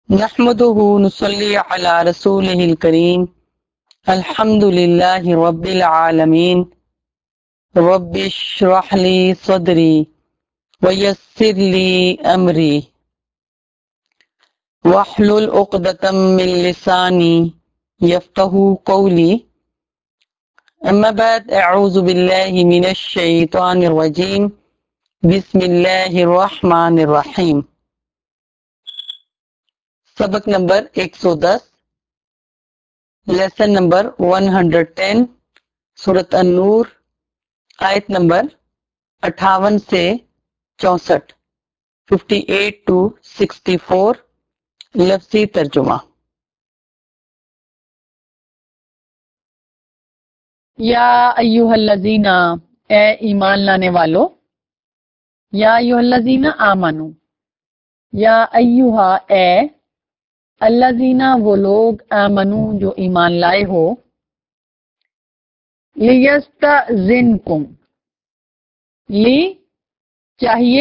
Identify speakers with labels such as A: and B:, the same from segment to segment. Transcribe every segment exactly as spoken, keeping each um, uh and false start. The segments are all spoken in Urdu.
A: نحمده نصلي على رسوله الكريم الحمد لله رب العالمين رب اشرح لي صدري ويسر لي أمري واحلل عقدة من لساني يفقه قولي أما بعد أعوذ بالله من الشيطان الرجيم بسم الله الرحمن الرحيم. سبق نمبر ایک سو دس، لیسن نمبر ایک سو دس، سورۃ النور، آیت نمبر اٹھاون سے چونسٹھ، اٹھاون ٹو چوالیس، لفظی ترجمہ۔
B: یا ایہا الذین، اے ایمان لانے والو، یا ایہا الذین آمنو، یا ایہا اے الذین وہ لوگ آمنو جو ایمان لائے ہو، لیستأذنکم لی چاہیے،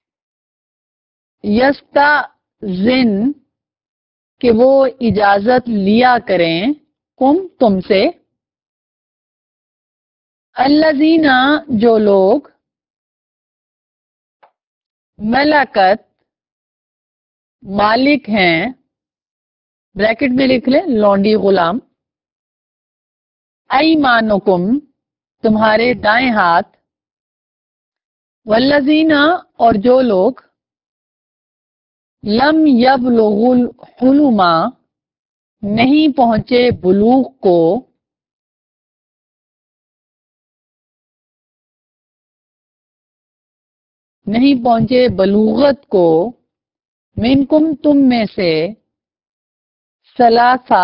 B: یستأذن کہ وہ اجازت لیا کریں، کم تم سے، الذین جو لوگ، ملکت مالک ہیں، بریکٹ میں لکھ لیں لونڈی غلام، ایمانکم تمہارے دائیں ہاتھ، والذین اور جو لوگ، لم یبلغوا الحلم نہیں پہنچے بلوغ کو، نہیں پہنچے بلوغت کو، منکم تم میں سے، ثلاثہ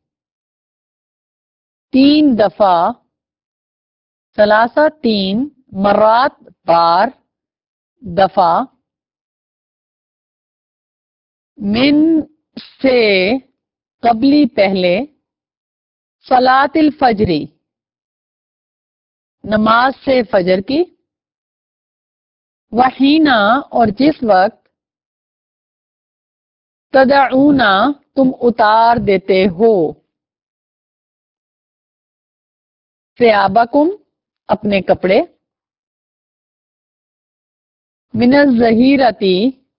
B: تین دفعہ، ثلاثہ تین، مرات بار، دفعہ، من سے قبلی پہلے، صلاۃ الفجر نماز سے فجر کی، وحینا اور جس وقت، تدعونا تم اتار دیتے ہو، ثیابکم اپنے کپڑے، من الظہیرتی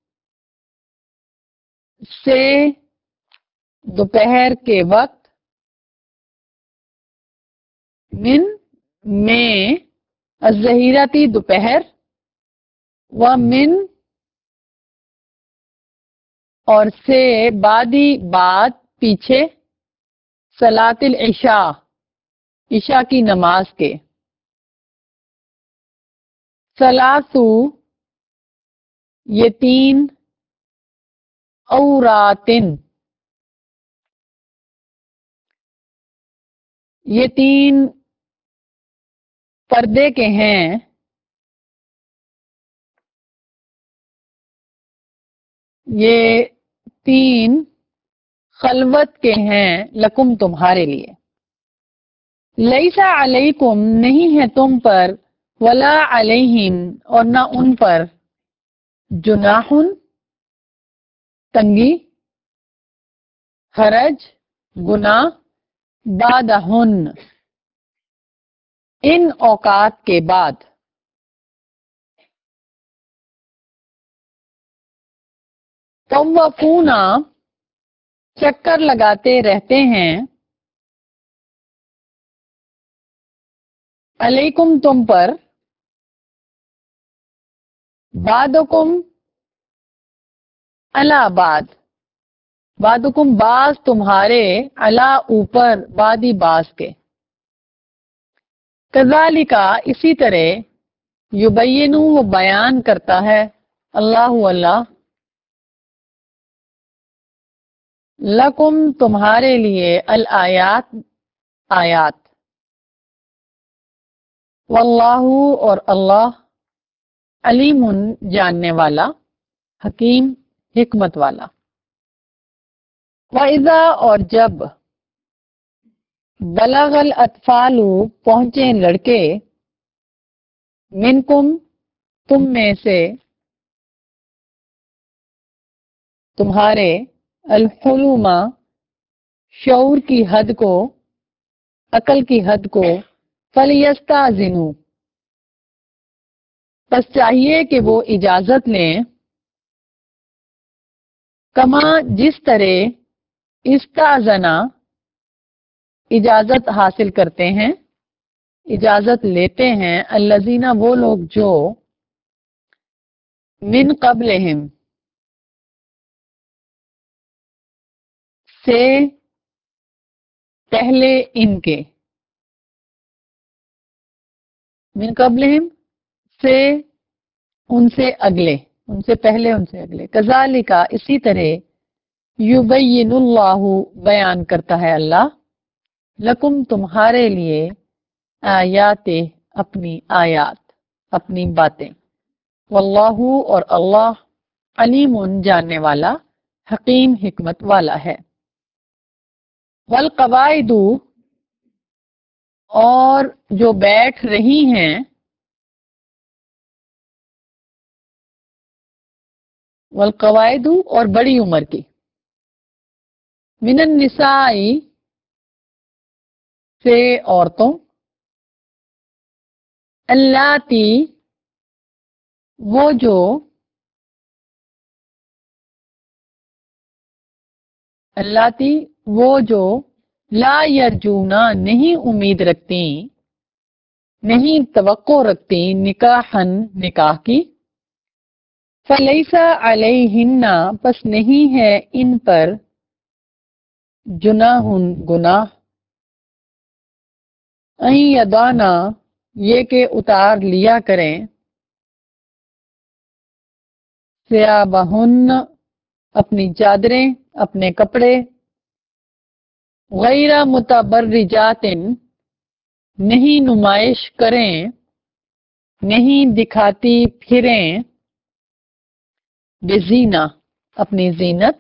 B: سے دوپہر کے وقت، من میں الظہیرتی دوپہر، ومن اور سے بعدی بعد پیچھے، صلاۃ العشاء عشاء کی نماز کے، ثلاثو یہ تین، عوراتن یہ تین پردے کے ہیں، یہ تین خلوت کے ہیں، لکم تمہارے لیے، لیسا علیکم نہیں ہے تم پر، ولا علیہم اور نہ ان پر، جناح تنگی، حرج گناہ، بعدہن ان اوقات کے بعد، طوافون چکر لگاتے رہتے ہیں، علیکم تم پر، بعدکم علی بعد، بعدکم بعض تمہارے، علی اوپر، بعدی بعض کے، کذالک اسی طرح، یبینو وہ بیان کرتا ہے، اللہ اللہ، لکم تمہارے لیے، الآیات آیات، واللہ اور اللہ، علیم جاننے والا، حکیم حکمت والا، وَإِذَا اور جب، بلغ الاطفال پہنچے لڑکے، منکم تم میں سے، تمہارے، الحلم شعور کی حد کو، عقل کی حد کو، فلیستاذنوا پس چاہیے کہ وہ اجازت لیں، کما جس طرح استاذنا اجازت حاصل کرتے ہیں، اجازت لیتے ہیں، الذین وہ لوگ جو من قبلہم سے پہلے ان کے، من قبلہم سے ان سے اگلے، ان سے پہلے ان سے اگلے، کذالک اسی طرح یبین اللہ بیان کرتا ہے اللہ، لکم تمہارے لیے، آیات اپنی آیات، اپنی باتیں، واللہ اور اللہ علیم جاننے والا، حکیم حکمت والا ہے۔ والقواعد اور جو بیٹھ رہی ہیں، والقواعد اور بڑی عمر کی، من النساء سے عورتوں، اللاتی وہ جو، اللاتی وہ جو لا یرجونا نہیں امید رکھتی، نہیں توقع رکھتی، نکاحن نکاح کی، فلیس علیہن پس نہیں ہے ان پر، جناح گناہ، این یضعنا یہ کہ اتار لیا کریں، ثیابہن اپنی چادریں، اپنے کپڑے، غیر متبرجات نہیں نمائش کریں، نہیں دکھاتی پھریں، بزینہ اپنی زینت،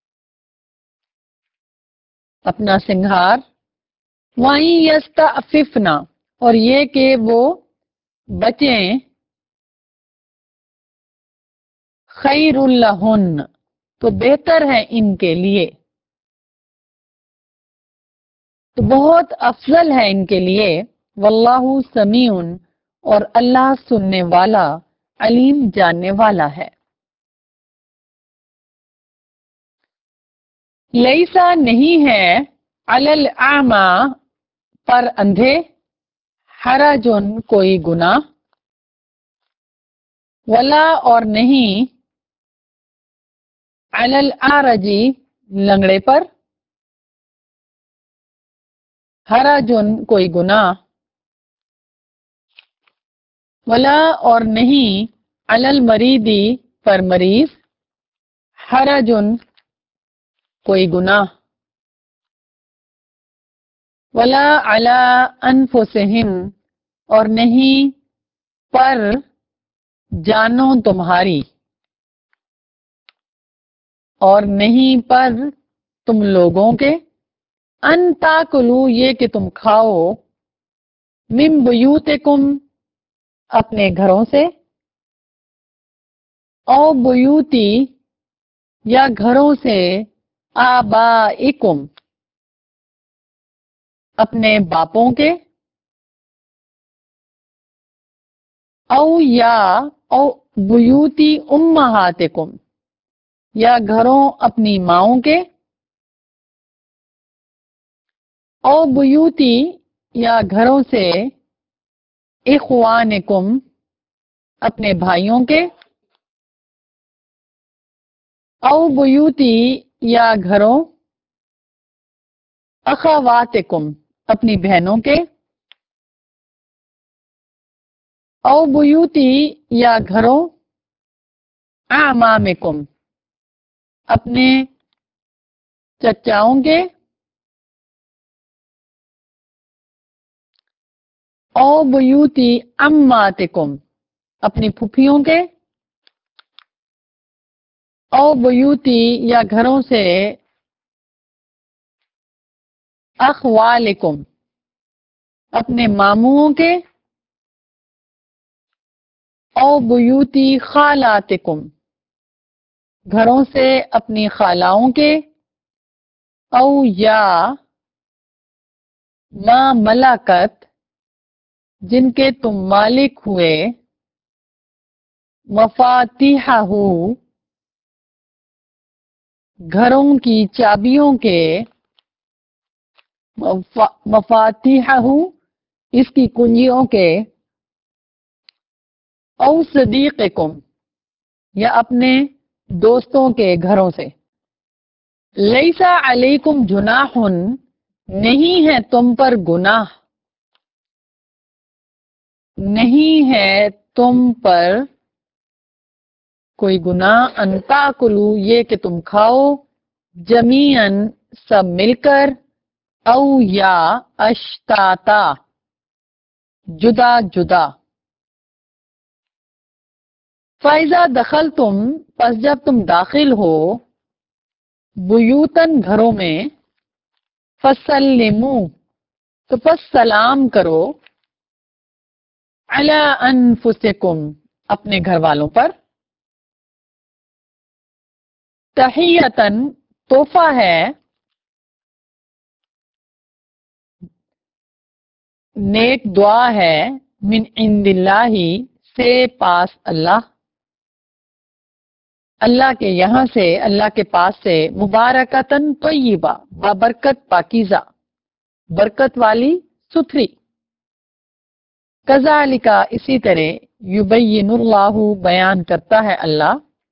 B: اپنا سنگھار، وَإِن یستعففن اور یہ کہ وہ بچیں، خیر لہن تو بہتر ہے ان کے لیے، تو بہت افضل ہے ان کے لیے، واللہ سمیع اور اللہ سننے والا، علیم جاننے والا ہے۔ لیسا نہیں ہے، علی الاعمی پر اندھے، حرجن کوئی گناہ، ولا اور نہیں، علی الاعرج لنگڑے پر، حرجن کوئی گناہ، ولا اور نہیں، علی المریض پر مریض، حرجن کوئی گناہ، ولا علی انفسہم اور نہیں پر جانوں تمہاری، اور نہیں پر تم لوگوں کے، ان تاکلوا یہ کہ تم کھاؤ، من بیوتکم اپنے گھروں سے، او بیوتی یا گھروں سے، آبائکم اپنے باپوں کے، او یا او بیوتی امہاتکم یا گھروں اپنی ماؤں کے، او بیوتی یا گھروں سے، اخوانکم اپنے بھائیوں کے، او بیوتی یا گھروں، اخواتکم اپنی بہنوں کے، او بیوتی یا گھروں، اعمامکم اپنے چچاؤں کے، او بیوتی اماتکم اپنی پھوپھیوں کے، او بیوتی یا گھروں سے، اخوالکم اپنے ماموں کے، او بیوتی خالاتکم گھروں سے اپنی خالاؤں کے، او یا ما ملکت جن کے تم مالک ہوئے، مفاتیحہ گھروں کی چابیوں کے، مفاتیحہ اس کی کنجیوں کے، او صدیقکم یا اپنے دوستوں کے گھروں سے۔ لیسا علیکم جناح نہیں ہے تم پر گناہ، نہیں ہے تم پر کوئی گناہ، ان تاکلو یہ کہ تم کھاؤ، جمیعاً سب مل کر، او یا اشتاتا جدا جدا۔ فائزہ دخل تم پس جب تم داخل ہو، بیوتن گھروں میں، فسلمو تو پس سلام کرو، علی انفسکم اپنے گھر والوں پر، تحیتاً تحفہ ہے، نیک دعا ہے، من عند اللہ سے پاس اللہ، اللہ کے یہاں سے، اللہ کے پاس سے، مبارکتاً طیبہ بابرکت پاکیزہ، برکت والی ستھری، کذالک اسی طرح، یبین اللہ بیان کرتا ہے اللہ،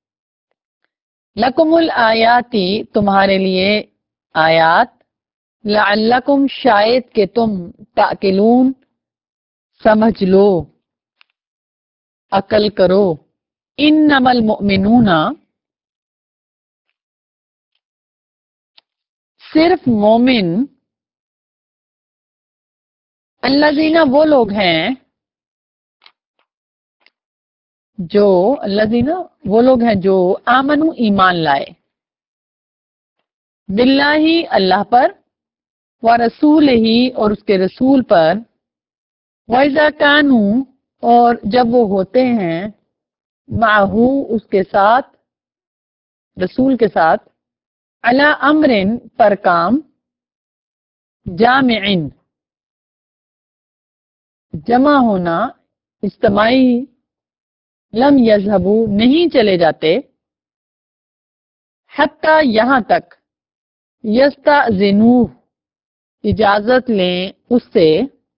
B: لکم الآیاتی تمہارے لیے آیات، لعلکم شاید کہ تم تعقلون سمجھ لو، عقل کرو، انما المؤمنون صرف مومن، الذین وہ لوگ ہیں جو، الذین وہ لوگ ہیں جو آمنو ایمان لائے، باللہ اللہ پر، ورسولہ اور اس کے رسول پر، وَإِذَا كَانُوا اور جب وہ ہوتے ہیں، معہو اس کے ساتھ، رسول کے ساتھ، علی امرن پر کام، جامعن جمع ہونا، اجتماعی، لم یذہبوا نہیں چلے جاتے، حتی یہاں تک، یستأذنوہ اجازت لیں اس سے،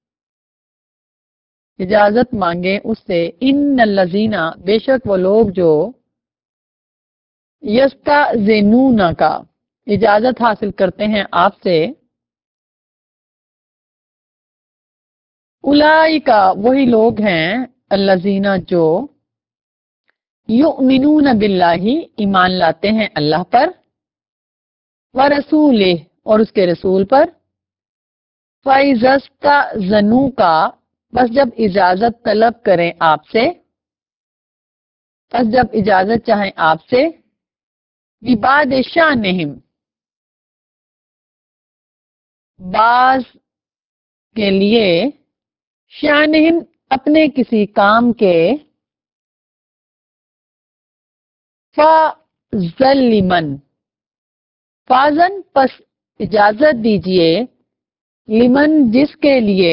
B: اجازت مانگیں اس سے، ان الذین بے شک وہ لوگ جو، یستأذنونک اجازت حاصل کرتے ہیں آپ سے، اولئک وہی لوگ ہیں، الذین جو، یؤمنون باللہ ایمان لاتے ہیں اللہ پر، ورسولہ اور اس کے رسول پر، فَإِذَا اسْتَأْذَنُوكَ بس جب اجازت طلب کریں آپ سے، بس جب اجازت چاہیں آپ سے، بِبَعْضِ شَأْنِهِمْ بعض کے لیے، شأنہم اپنے کسی کام کے، فَأْذَن لِمَن فَأْذَن پس اجازت دیجئے، لمن جس کے لیے،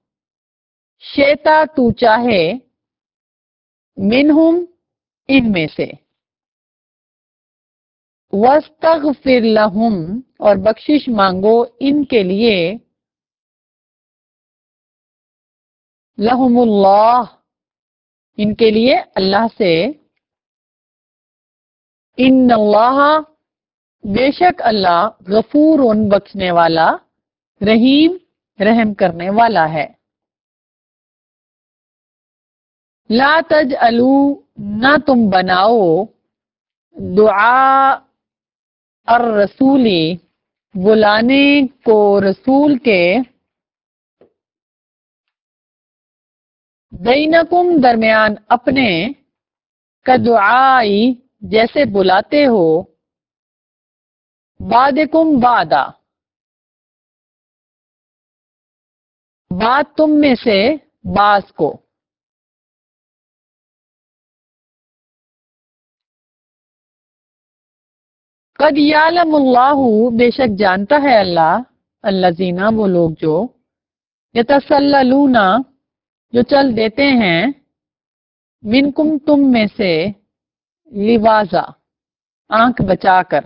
B: شیتا تو چاہے، منہم ان میں سے، وَاسْتَغْفِرْ لَهُمْ اور بخشش مانگو ان کے لیے، لَهُمُ اللَّهُ ان کے لیے اللہ سے، ان اللہ بے شک اللہ غفور بخشنے والا، رحیم رحم کرنے والا ہے۔ لا تجعلوا نہ تم بناؤ، دعاء الرسول بلانے کو رسول کے، بینکم درمیان اپنے، کدعائی جیسے بلاتے ہو، بعدکم بعدا بعد تم میں سے بعض کو، قد یعلم اللہ، بے شک جانتا ہے اللہ، الذین وہ لوگ جو یتسللون جو چل دیتے ہیں، منکم تم میں سے، لوازا آنکھ بچا کر،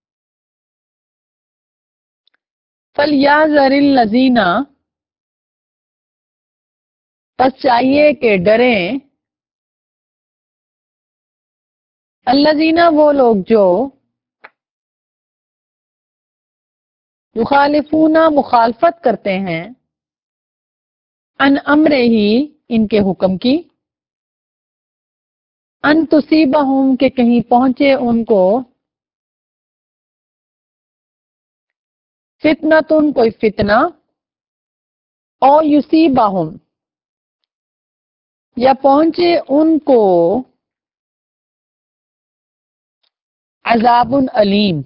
B: فلیحذر الذین پس چاہیے کہ ڈریں، الذین وہ لوگ جو یخالفون مخالفت کرتے ہیں، ان امرہ ہی ان کے حکم کی، ان تصیبہم کہ کہیں پہنچے ان کو، فتنۃ کوئی فتنہ، او یصیبہم یا پہنچے ان کو، عذاب علیم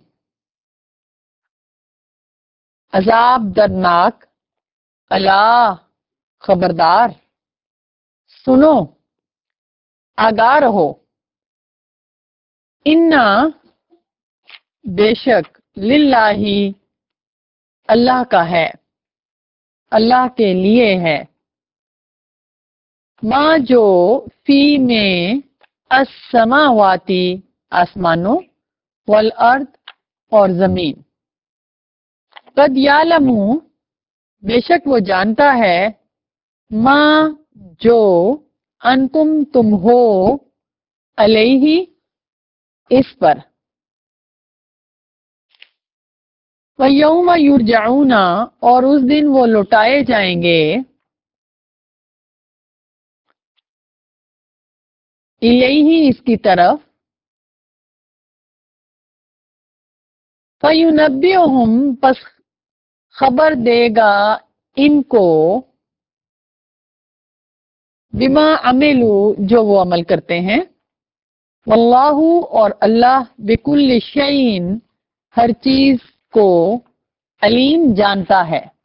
B: عذاب دردناک، الا خبردار، سنو آگاہ رہو، انا بے شک، للہ اللہ کا ہے، اللہ کے لیے ہے، ما جو فی میں، السماواتی آسمانوں، والارض اور زمین، قد یعلم بے شک وہ جانتا ہے، ما جو انتم تم ہو، علیہ اس پر، وَيَوْمَ يُرْجَعُونَ اور اس دن وہ لوٹائے جائیں گے، الیہ اس کی طرف، فَيُنَبِّئُهُم پس خبر دے گا ان کو، بما عملوا جو وہ عمل کرتے ہیں، واللہ اور اللہ، بکل شیء ہر چیز کو، علیم جانتا ہے۔